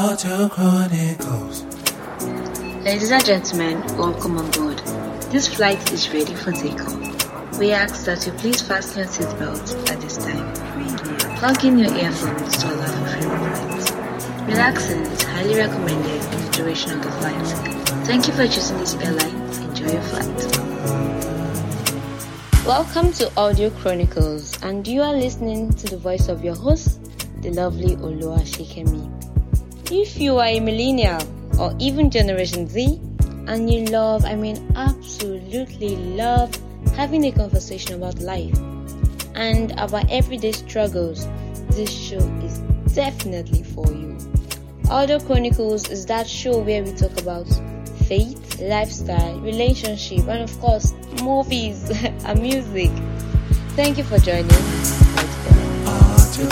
Audio Chronicles. Ladies and gentlemen, welcome on board. This flight is ready for takeoff. We ask that you please fasten your seatbelt at this time. Plug in your earphones to allow for free movement. Relaxing is highly recommended in the duration of the flight. Thank you for choosing this airline. Enjoy your flight. Welcome to Audio Chronicles, and you are listening to the voice of your host, the lovely Oluwashikemi. If you are a millennial or even Generation Z, and you absolutely love having a conversation about life and about everyday struggles, this show is definitely for you. Audio Chronicles is that show where we talk about faith, lifestyle, relationship, and of course, movies and music. Thank you for joining. Audio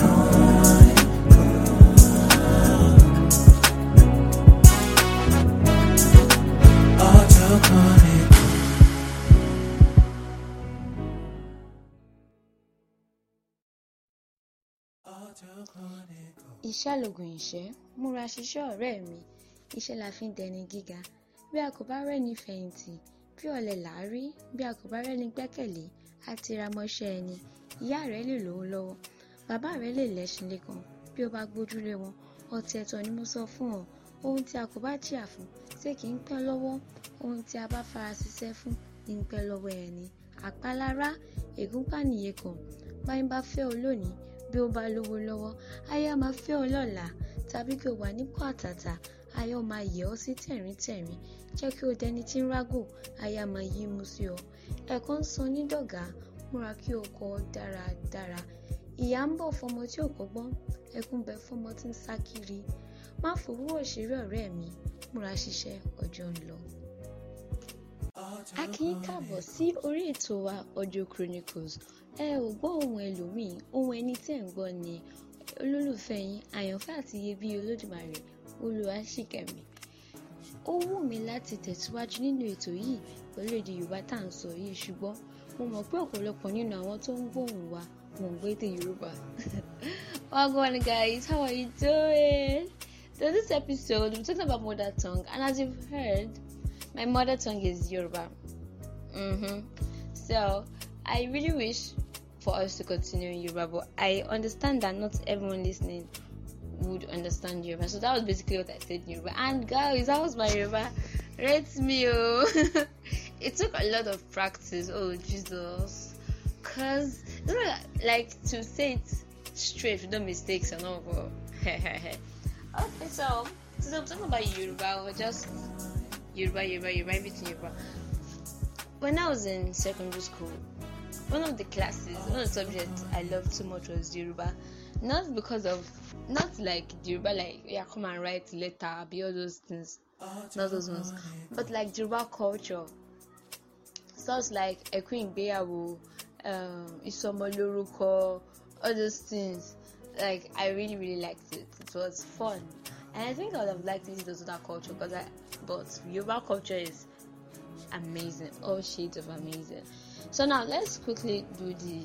Iṣẹ́ lògùn ìṣẹ́, múra ṣiṣẹ́ ọ̀rẹ́ mi, iṣẹ́ la fi ń dẹni gíga. Bí a kò bá rẹ́ni fẹ̀yìntì, bí ọ̀lẹ là á rí, bí a kò bá rẹ́ni gbẹ́kẹ̀lé, á ti ra mọ́ṣẹ́ ẹni. Ìyá rẹ̀ lè lówó lọ́wọ́, bàbá rẹ̀ lè lẹ́ṣin lẹ́kan, bí o bá gbójúlé wọn, ọtí ẹ̀tọ́ ni mo sọ fún ọ. Ohun tí a kò bá jìyà fún, ṣé kì í pẹ́ lọ́wọ́? Ohun tí a bá fara ṣiṣẹ́ fún, ní ń pẹ́ lọ́wọ́ ẹni. Àpalára, ègúnpá nìyẹn kan, báyìí bá fẹ́ ọ lónìí, bí ó bá lówó lọ́wọ́, aya máa fẹ́ ọ lọ́la, tàbí kí o wà nípò àtàtà, aya máa yẹ̀ ọ́ sí tẹ̀ríntẹ̀rín. Jẹ́ kí o dẹni tí ń rágò, aya máa yí mú sí ọ. Ẹ̀kọ́ ń san ní dọ̀gá, múra kí o kọ́ dáradára. Ìyà ń bọ̀ fọmọ tí ò kọ́gbọ́n, ẹkún bẹ fọmọ tí ń sá kiri. Má fowó òṣèré ọ̀rẹ́ mi, múra ṣiṣẹ́, ọjọ́ ń lọ. A kì í káàbọ̀ sí orí ètò wa Audio Chronicles. Ẹ ò gbọ́ ohun ẹlòmíì, ohun ẹni tí ẹ̀ ń gbọ́ ni olólùfẹ́ yín, àyànfẹ́ àti iyebíye Olódùmarè, Oluwashikemi. Ó wù mí láti tẹ̀síwájú nínú ètò yìí pẹ̀lú èdè Yorùbá tá à ń sọ yìí, ṣùgbọ́n mo mọ̀ pé ọ̀pọ̀lọpọ̀ nínú àwọn tó ń gbóhùn wa wọ́n gbé èdè Yorùbá. Welcome guys, how are you doing? So this episode we're talking about mother tongue, and as you've heard, my mother tongue is Yoruba. So I really wish for us to continue in Yoruba, but I understand that not everyone listening would understand Yoruba. So that was basically what I said in Yoruba. And guys, that was my Yoruba. Rate me, oh. It took a lot of practice. Oh Jesus, cause like to say it straight with no mistakes and all. Okay, so I'm talking about Yoruba, or just Yoruba, everything Yoruba. When I was in secondary school, one of the subjects I loved so much was Yoruba. Not like Yoruba, like, yeah, come and write letter, be all those things, not those ones, but like Yoruba culture. Stuff like Eku Igbeyawo, Isomoloruko, all those things. Like, I really, really liked it. It was fun. And I think I would have liked it in other culture, but Yoruba culture is amazing, all shades of amazing. So now let's quickly do the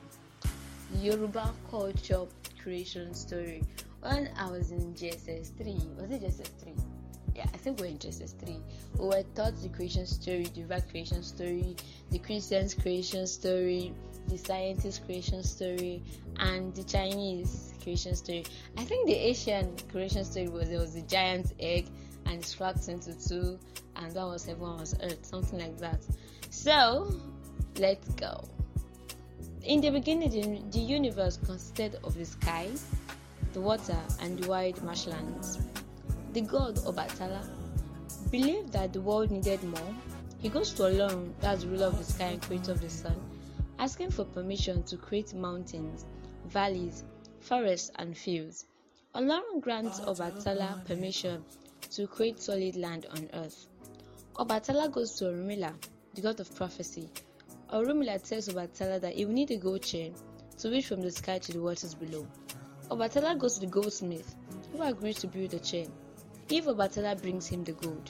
Yoruba culture creation story. When I was in JSS 3, was it JSS 3? Yeah, I think we're in JSS 3. We were taught the creation story, the Yoruba creation story, the Christians creation story, the scientist creation story, and the Chinese creation story. I think the Asian creation story was the giant egg and it's cracked into two, and that was heaven, one was earth, something like that. So let's go. In the beginning, the universe consisted of the sky, the water, and the wide marshlands. The god Obatala believed that the world needed more. He goes to Olorun, that's the ruler of the sky and creator of the sun, asking for permission to create mountains, valleys, forests, and fields. Olorun grants Obatala permission to create solid land on earth. Obatala goes to Orunmila, the god of prophecy. Orunmila tells Obatala that he will need a gold chain to reach from the sky to the waters below. Obatala goes to the goldsmith, who agrees to build the chain if Obatala brings him the gold.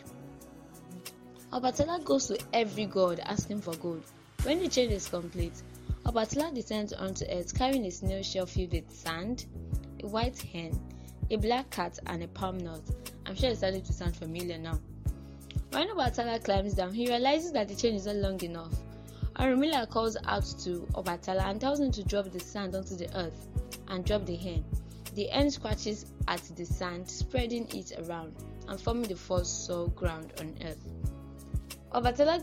Obatala goes to every god asking for gold. When the chain is complete, Obatala descends onto earth carrying a snail shell filled with sand, a white hen, a black cat, and a palm nut. I'm sure it's starting to sound familiar now. When Obatala climbs down, he realizes that the chain is not long enough. Orunmila calls out to Obatala and tells him to drop the sand onto the earth and drop the hen. The hen scratches at the sand, spreading it around and forming the first soil ground on earth. Obatala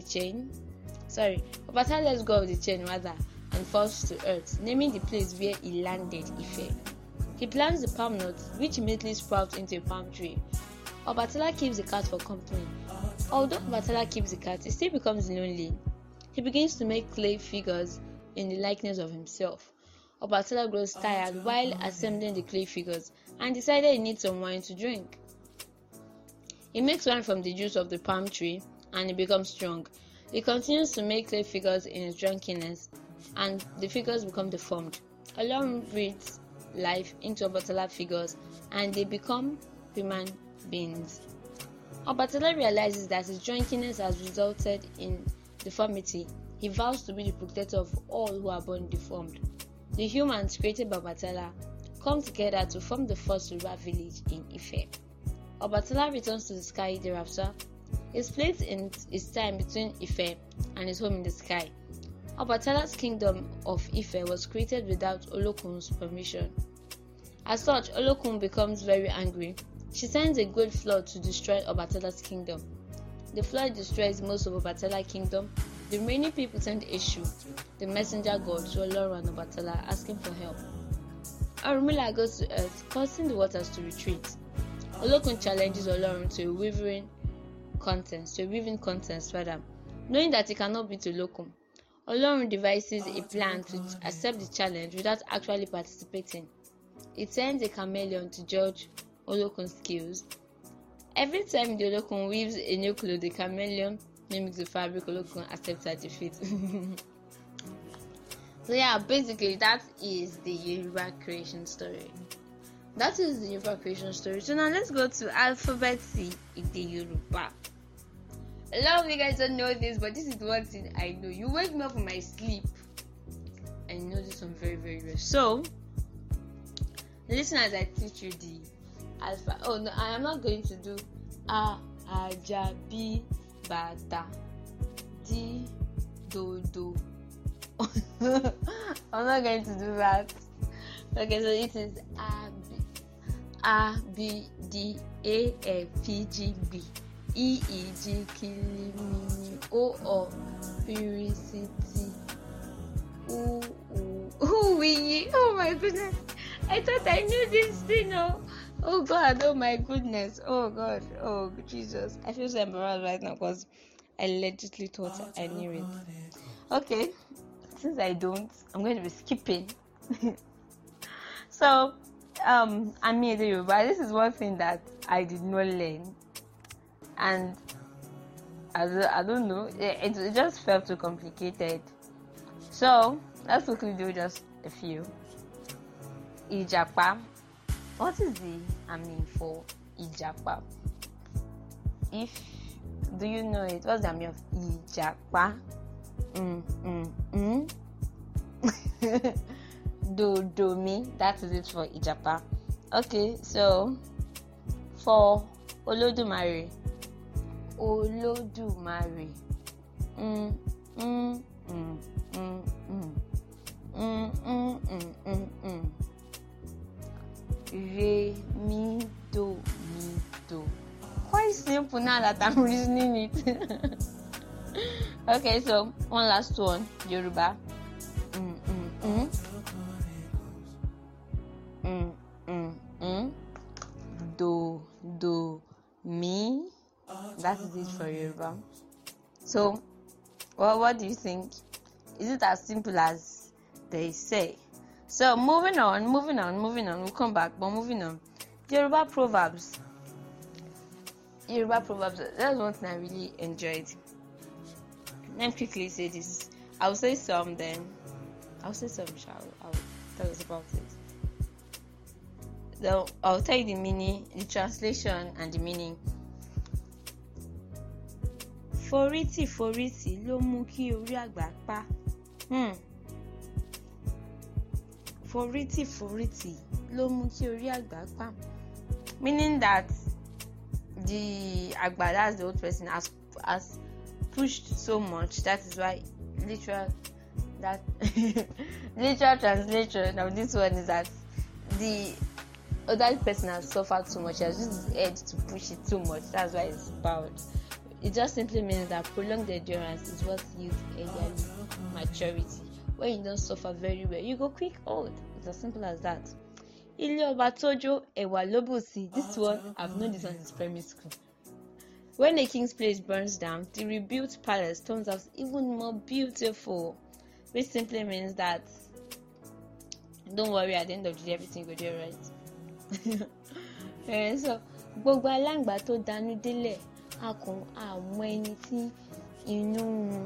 lets go of the chain and falls to earth, naming the place where he landed Ife. He plants the palm nut, which immediately sprouts into a palm tree. Obatala keeps the cat for company. Although Obatala keeps the cat, he still becomes lonely. He begins to make clay figures in the likeness of himself. Obatala grows tired while assembling the clay figures and decided he needs some wine to drink. He makes wine from the juice of the palm tree and he becomes strong. He continues to make clay figures in his drunkenness and the figures become deformed. Olorun breathes life into Obatala figures and they become human beings. Obatala realizes that his drunkenness has resulted in deformity. He vows to be the protector of all who are born deformed. The humans created by Obatala come together to form the first rural village in Ife. Obatala returns to the sky thereafter. He splits his time between Ife and his home in the sky. Obatala's kingdom of Ife was created without Olokun's permission. As such, Olokun becomes very angry. She sends a great flood to destroy Obatala's kingdom. The flood destroys most of Obatala's kingdom. The remaining people send Eshu, the messenger god, to Olorun and Obatala, asking for help. Orunmila goes to earth, causing the waters to retreat. Olokun challenges Olorun to a weaving contest, knowing that he cannot beat Olokun. Olorun devises a plan to accept the challenge without actually participating. He sends a chameleon to judge Olokun's skills. Every time the Olokun weaves a new cloth, the chameleon mimics the fabric. Olokun accepts her defeat. So yeah, basically that is the Yoruba creation story. So now let's go to alphabet C in the Yoruba. A lot of you guys don't know this, but this is one thing I know. You wake me up from my sleep. I know this one very, very well. So listen as I teach you the alpha. Oh no, I am not going to do A, Aja, B, Bata, D, Do, Do. I'm not going to do that. Okay, so it is A, B, D, A, F, P, G, B, E, E, G, K, L, M, O, O, P, R, C, T, U, U, oh my goodness. I thought I knew this thing. Oh God, oh my goodness. Oh God, oh Jesus. I feel so embarrassed right now because I legitimately thought I knew it. Okay, since I don't, I'm going to be skipping. So, I'm here to you, but this is one thing that I did not learn. And I don't know, it just felt too complicated. So, let's quickly do just a few. Ijapa. What is the mean for Ijapa? Do you know it? What's the meaning of Ijapa? Do me. That is it for Ijapa. Okay, so for Olodumare. Re, mi, do, mi, do. Quite simple now that I'm reasoning it. Okay, so one last one, Yoruba. Do, mi. That is it for Yoruba. So, what do you think? Is it as simple as they say? So, moving on. We'll come back, but moving on. Yoruba proverbs. That's one thing I really enjoyed. Let me quickly say this. I'll say some, then I'll tell us about it. So I'll tell you the meaning, the translation, and the meaning. Foriti ló mú kí orí àgbà pa. Foriti ló mú tí orí àgbà pa. Meaning that the àgbà, that's the old person, has pushed so much. That is why literal translation of this one is that the other person has suffered too much. He has used his head to push it too much. That's why it's bowed. It just simply means that prolonged endurance is what yields elderly maturity. When you don't suffer very well, you go quick old. It's as simple as that. Ilé ọba tójó ẹ̀wà ló bù sí. This one, I've known this one since primary school. When a king's place burns down, the rebuilt palace turns out even more beautiful. Which simply means that don't worry, at the end of the day, everything will be alright. So, gbogbo aláǹgbá tó dánú délẹ̀, àwọn ẹni tí inú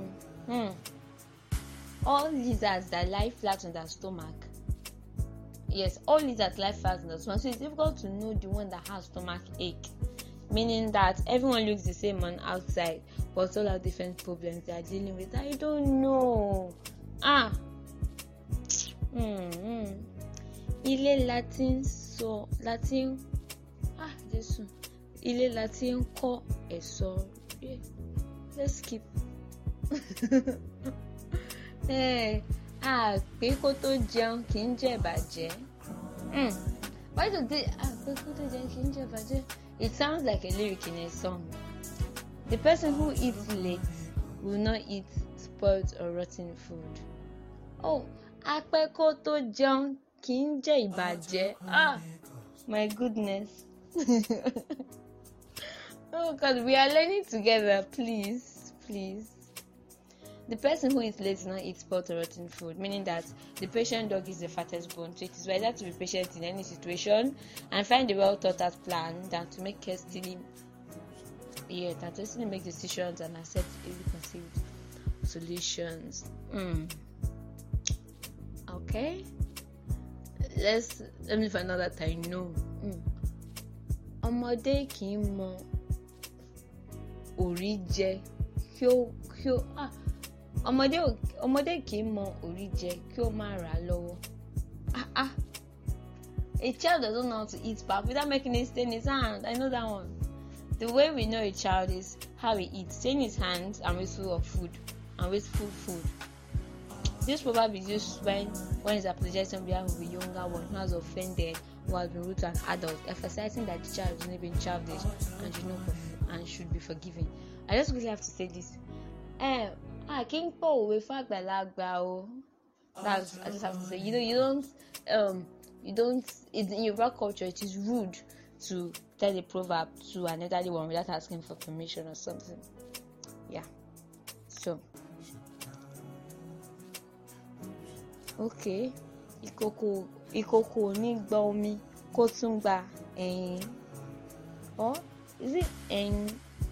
all lizards that lie flat on their stomach. Yes, all lizards lie flat on their stomach. So it's difficult to know the one that has stomach ache. Meaning that everyone looks the same on outside, but all have different problems they are dealing with. I don't know. Ilé Latin Jésù. Ilé Latin kọ́ ẹ̀ṣọ́. Let's skip. Pé kó tó jẹun kì í jẹ ìbàjẹ́. Why do they pé kó tó jẹun kì í jẹ ìbàjẹ́? It sounds like a lyric in a song. The person who eats late will not eat spoiled or rotten food. Apẹ́ kó tó jẹun kì í jẹ ìbàjẹ́. My goodness. Oh God, we are learning together, please. The person who eats late will not eat spoiled or rotten food, meaning that the patient dog is the fattest bone. So it is better to be patient in any situation and find a well thought out plan than to make hastily make decisions and accept ill-conceived solutions. Okay, let me find out that I know. Ọmọdé kì í mọ orí jẹ kí ó ọmọdé kì í mọ orí jẹ kí ó má rà á lọ́wọ́. A child doesn't know how to eat pap without making it stay in his hand. I know that one. The way we know a child is how he eats, staying his hands and wasteful food. This proverb is used when it's apologizing on behalf of a younger one who has offended, who has been rude to an adult, emphasizing that the child is not being childish and should be forgiven. I just really have to say this. Kí n pọ̀ òwe fún àgbàlagbà o. I just have to say, you don't. In Yoruba culture, it is rude to tell a proverb to an elderly one without asking for permission or something. Yeah. So. Okay. Ìkòkò ní gbà omi kó tún gba ẹyin. Or is it ẹyin?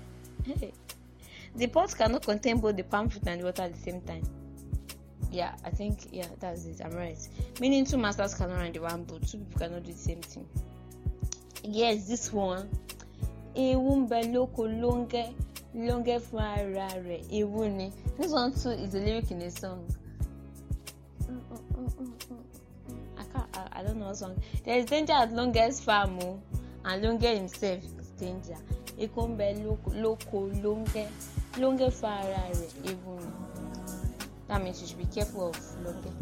The pot cannot contain both the palm fruit and the water at the same time. Yeah, I think that's it. I'm right. Meaning two masters cannot run the one boat. Two people cannot do the same thing. Yes, this one. Ewu ń bẹ lóko lóńgẹ́ fún ara rẹ̀. Ewu ni. This one too is a lyric in a song. I don't know what song. There is danger at Longest farm, and Longe himself is danger. Eku ń bẹ lóko lóńgẹ́ fún ara rẹ̀. Ewu ni. That means you should be careful of Longe.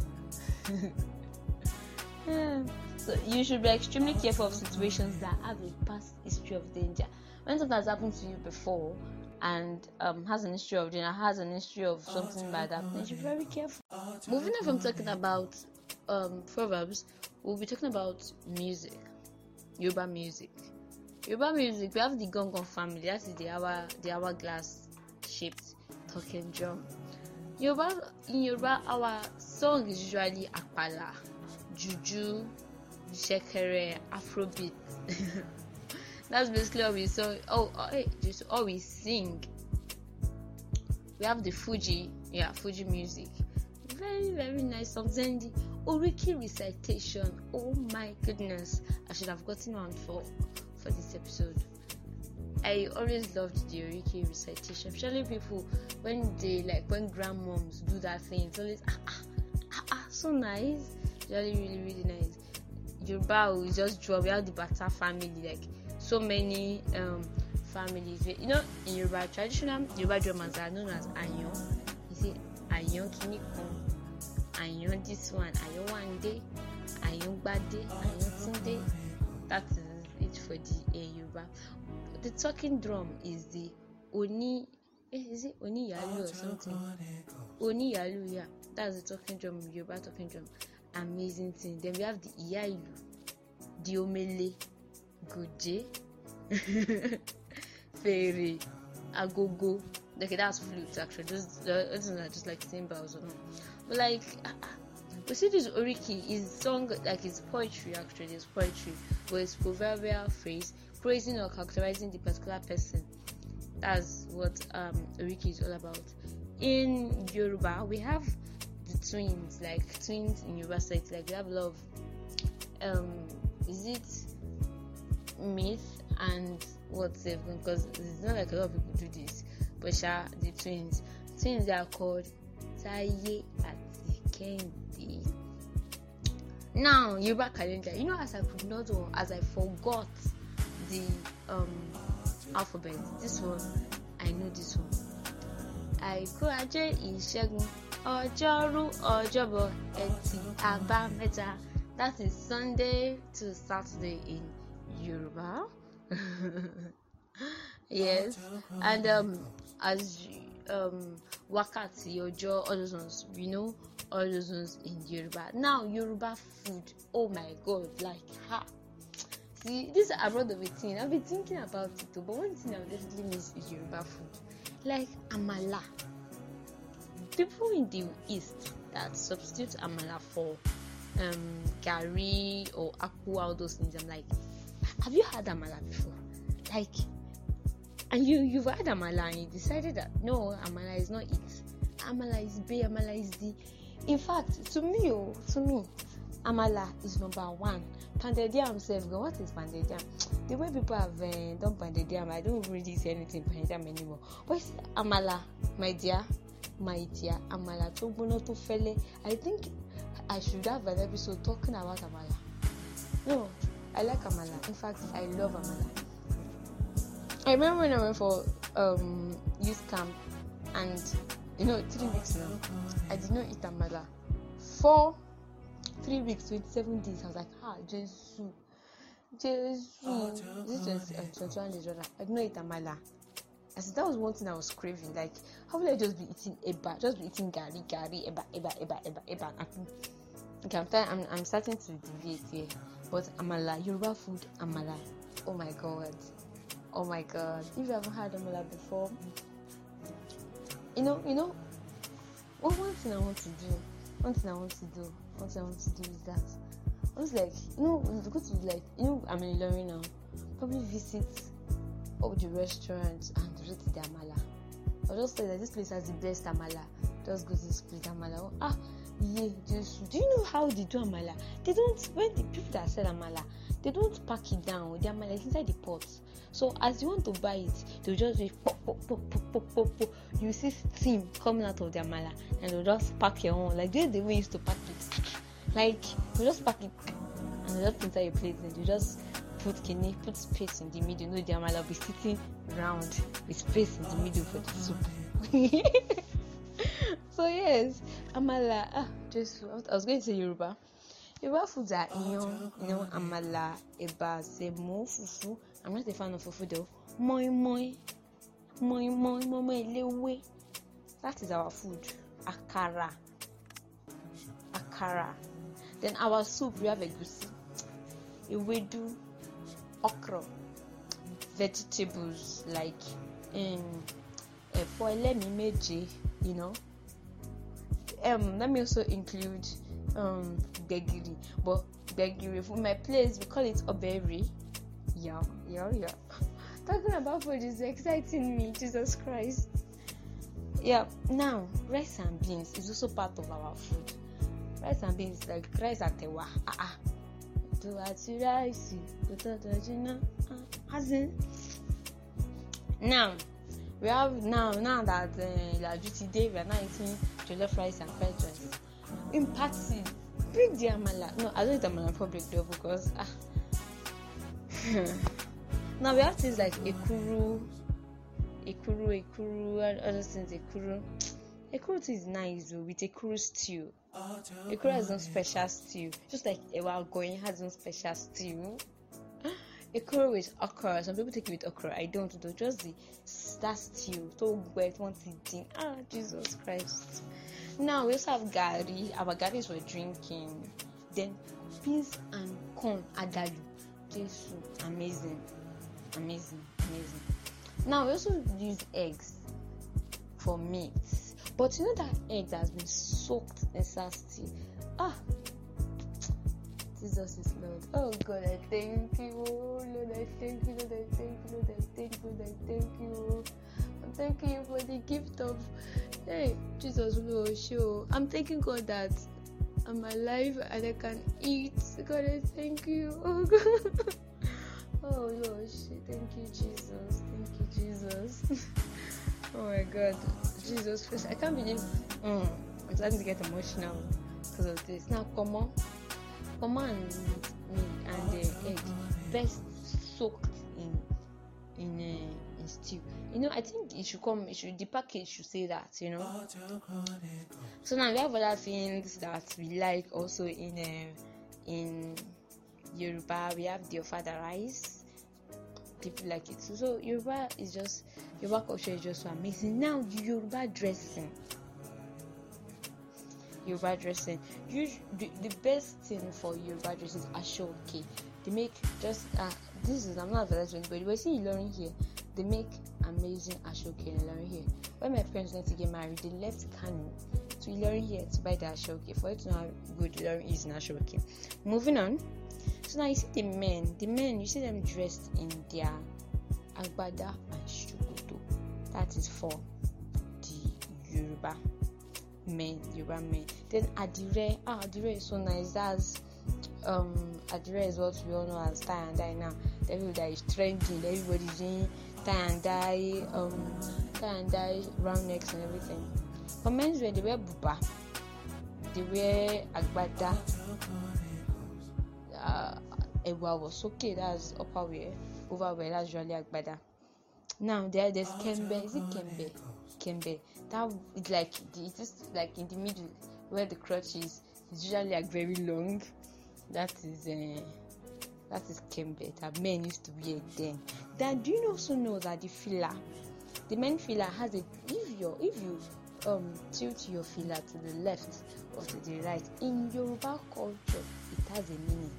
So you should be extremely careful of situations that have a past history of danger. When something has happened to you before and has an history of danger, has an history of something bad happening, you should be very careful. Moving on from talking about proverbs, we'll be talking about music. Yoruba music. We have the Gongon family. That is the hourglass shaped talking drum. In Yoruba, our song is usually Apala, Juju, Shekere, Afrobeat. That's basically what we sing. All we sing. We have the Fuji music. Very, very nice songs. And the Oriki recitation. Oh my goodness. I should have gotten one for this episode. I always loved the Oriki recitation. Especially people when grandmoms do that thing. It's always so nice. Really, really, really nice. Yoruba will just draw. We have the Bata family, like so many families. In Yoruba, traditional Yoruba drummers are known as Ayon. You see, Ayon Kinikon, Ayon this one, Ayon Wande, Ayon Bade, Ayon Tinde. That is it for the Yoruba. The talking drum is the Oni. Is it Oni Yalu or something? Oni Yalu, yeah. That's the talking drum, Yoruba talking drum. Amazing thing. Then we have the Iyailu, the Omele, Goje, Fere, Agogo. Okay, that's flute actually. Those are just like cymbals or not. But like, we see this Oriki is song, like it's poetry actually. It's poetry, but it's proverbial phrase praising or characterizing the particular person. That's what Oriki is all about. In Yoruba, we have the twins, like twins in Yoruba side. Like we have a lot of is it myth and what's it? Because it's not like a lot of people do this, but the twins are called Taye ati Kehinde. Now Yoruba calendar, as I could not, or as I forgot the alphabet. This one, I know this one. Àìkú Ajé Ìṣẹ́gun Ọjọ́rú Ọjọ́bọ̀ Ẹtì Àbámẹ́ta. That is Sunday to Saturday in Yoruba. Yes, and as Wákàtí Ọjọ́, all those ones, all those ones in Yoruba. Now Yoruba food, oh my God, like see, this is abroad of a thing. I've been thinking about it too, but one thing I would definitely miss is Yoruba food. Like Amala. People in the East that substitute Amala for Gari or Akpu, all those things. I'm like, have you had Amala before? Like, and you've had Amala and you decided that no, Amala is not it. Amala is B, Amala is D. In fact, to me, Amala is number one. Pounded yam self. What is pounded yam? The way people have done pounded yam, I don't really see anything pounded yam anymore. But it's Amala, my dear, Amala to bono to fele. I think I should have an episode talking about Amala. No, I like Amala. In fact, I love Amala. I remember when I went for youth camp, and 3 weeks now, I did not eat Amala. 3 weeks, 27 days, I was like, Jesus. This is 21 days, I did not eat Amala. I said that was one thing I was craving. Like, how will I just be eating eba? Just be eating gari, eba. Okay, I'm starting to deviate here. But Amala, Yoruba food, Amala. Oh my God. If you haven't had Amala before, one thing I want to do is that I was like, go to I'm in Ilorin now. Probably visit all the restaurants and rate the Amala. I'll just say that this place has the best Amala. Just go to this place, Amala. Do you know how they do Amala? They don't, when the people that sell Amala, they don't pack it down. The Amala is inside the pot. So as you want to buy it, they'll just be pop. You see steam coming out of the Amala, and they'll just pack your own. Like the way we used to pack it. Like they'll just pack it and they'll just inside your plate, and you just put space in the middle. The Amala will be sitting round with space in the middle for the soup. So yes, Amala. I was going to say Yoruba. Yoruba foods are Amala, Eba, Semo, Fufu. I'm not a fan of Fufu though. Moi, Lewe. That is our food. Akara. Then our soup, we have egusi, ewedu, okra, vegetables like efo meje, Let me also include gbegiri, but gbegiri for my place we call it oberi. Yeah. Talking about food is exciting me, Jesus Christ. Yeah. Now rice and beans is also part of our food. Rice and beans, like rice atewa. Do ati rice, Now we have now that Laju today we are now eating jollof rice and fried rice. In party, Bring the amala. No, I don't eat amala in public though because now we have things like ekuru, and other things. Ekuru is nice though, with ekuru stew. Ekuru has no special stew, just like ewa going has no special stew. Ekuru with okra. Some people take it with okra. I don't though. Just that stew. So wet, want eating. Jesus Christ. Now we also have gari. Our gari is for drinking. Then beans and corn adalu. Jesus, amazing. Now we also use eggs for meat. But you know that egg that has been soaked in sasti. Jesus is Lord. Oh God, I thank you. Oh Lord, I thank you. Lord, I thank you. Lord, I thank you. Lord, I thank you. I'm thanking you for the gift of, hey, Jesus, Lord. I'm thanking God that I'm alive and I can eat. God, I thank you. Oh God. Oh Lord, thank you, Jesus. Thank you, Jesus. Oh my God, Jesus Christ. I can't believe. I'm starting to get emotional because of this. Now, come on and the egg best soaked in stew. I think the package should say that, So now we have other things that we like also in Yoruba. We have the ofada rice. People like it. So Yoruba culture is just so amazing. Now Yoruba dressing. The best thing for Yoruba dressing is ashoke. They make I'm not advertising, but we see Ilorin here. They make amazing ashoke in Ilorin here. When my parents went to get married, they left Kano to Ilorin here to buy the ashoke. For you to know how good Ilorin is in ashoke. Moving on. So now you see the men, you see them dressed in their agbada and shukoto. That is for the Yoruba men. Then adire is so nice. That's adire is what we all know as tie and dye now. Everybody is trending. Everybody's doing tie and dye, round necks and everything. For men's wear, they wear buba, they wear agbada. Ewa was okay. That's upper wear. Overwear, that's usually agbada. Now there's kembe. Is it kembe? Kembe. That it is like in the middle where the crotch is. It's usually like very long. That is kembe that men used to wear then. Then do you also know that the men filler has a if you tilt your filler to the left or to the right, in Yoruba culture it has a meaning.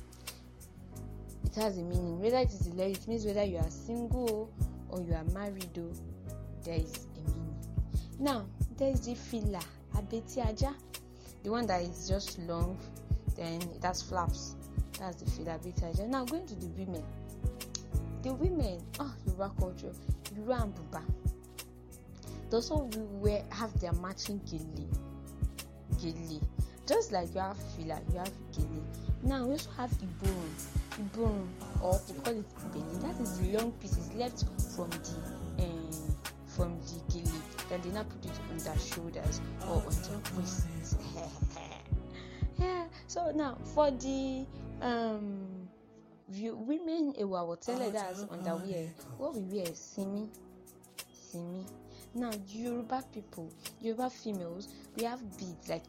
It has a meaning. Whether it is it means whether you are single or you are married, there is a meaning. Now, there is the filler, abeti aja, the one that is just long, then it has flaps. That's the filler, abeti aja. Now, going to the women. The women, Yoruba culture, Yoruba and buba. Those of you have their matching gele. Just like you have filler, you have gele. Now, we also have Iborun, or we call it belly. That is the long pieces left from the gele. Then they now put it on their shoulders or on their wrists. Yeah. So now for the women, will tell us that's underwear. What we wear is simi. Now Yoruba females, we have beads like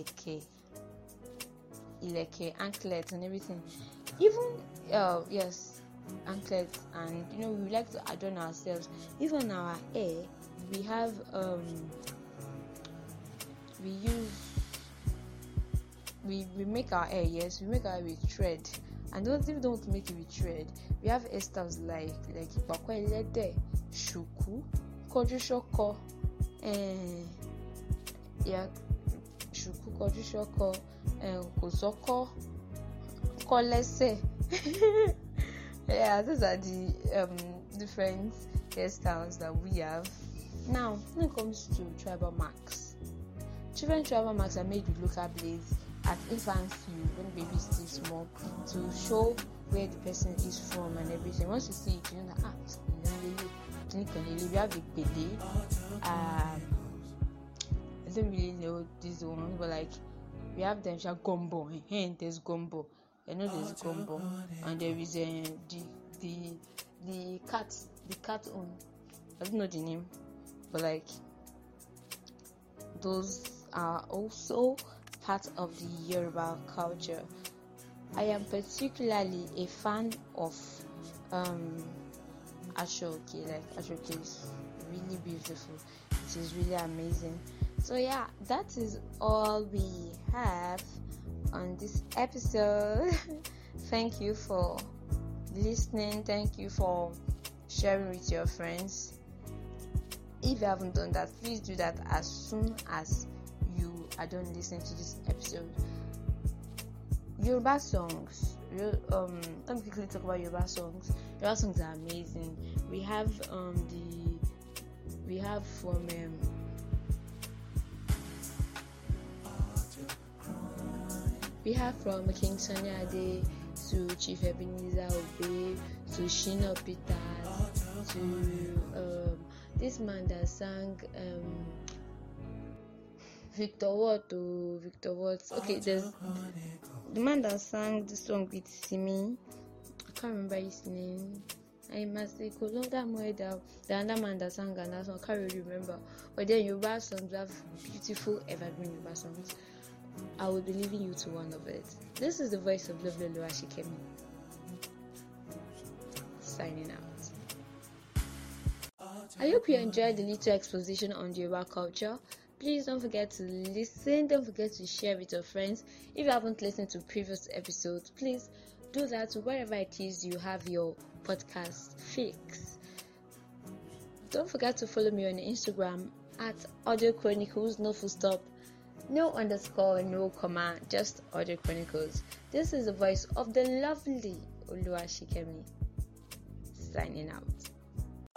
ileke, anklets and everything. Even anklets, and we like to adorn ourselves. Even our hair, we have we make our hair. Yes, we make our hair with thread. And those if we don't make it with thread, we have hairstyles like ipakwelede, shuku, kojushoko, shuku, kojushoko, kosoko, kolese. Yeah, those are the different hairstyles that we have. Now, when it comes to tribal marks, children's tribal marks are made with local blades at infancy when baby is still small to show where the person is from and everything. Once you see it, you know that we have a bele. I don't really know this one, but like We have them gumbo. There's gumbo. There's gumbo, and there is the cat own. I don't know the name, but like those are also part of the Yoruba culture. I am particularly a fan of Ashoke. Like Ashoke is really beautiful. It is really amazing. So yeah, that is all we have on this episode. Thank you for listening. Thank you for sharing with your friends. If you haven't done that, please do that as soon as you are done listening to this episode. Yoruba songs. Let me quickly talk about Yoruba songs. Yoruba songs are amazing. We have from King Sunny Ade to Chief Ebenezer Obey to Shina Peters to this man that sang Victor Watt. Okay, there's the man that sang the song with Simi. I can't remember his name. I must say, the other man that sang that song, I can't really remember. But then Yoruba songs have beautiful evergreen Yoruba songs. I will be leaving you to one of it. This is the voice of Lovely Oluwashikemi. Signing out. I hope you enjoyed the little exposition on the Yoruba culture. Please don't forget to listen. Don't forget to share with your friends. If you haven't listened to previous episodes, please do that wherever it is you have your podcast fix. Don't forget to follow me on Instagram at Audio Chronicles, no full stop, no underscore, no comma, just Audio Chronicles. This is the voice of the lovely Oluwashikemi. Signing out.